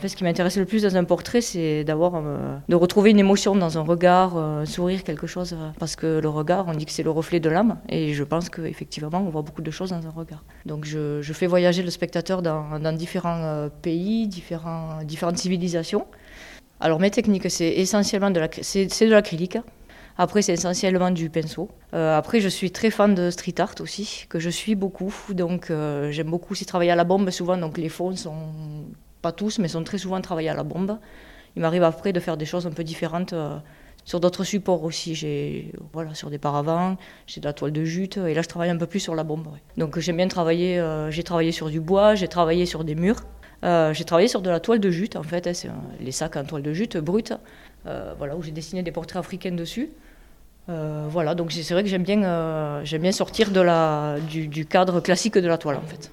Ce qui m'intéresse le plus dans un portrait, c'est de retrouver une émotion dans un regard, un sourire, quelque chose. Parce que le regard, on dit que c'est le reflet de l'âme. Et je pense qu'effectivement, on voit beaucoup de choses dans un regard. Donc je fais voyager le spectateur dans différents pays, différentes civilisations. Alors mes techniques, c'est essentiellement de l'acrylique. Après, c'est essentiellement du pinceau. Après, je suis très fan de street art aussi, que je suis beaucoup. Donc j'aime beaucoup aussi travailler à la bombe souvent. Donc les fonds sont... pas tous, mais sont très souvent travaillés à la bombe. Il m'arrive après de faire des choses un peu différentes sur d'autres supports aussi. Sur des paravents, j'ai de la toile de jute, et là je travaille un peu plus sur la bombe. Ouais. Donc j'aime bien travailler, j'ai travaillé sur du bois, j'ai travaillé sur des murs, j'ai travaillé sur de la toile de jute en fait, c'est les sacs en toile de jute brute, où j'ai dessiné des portraits africains dessus. Donc c'est vrai que j'aime bien sortir du cadre classique de la toile en fait.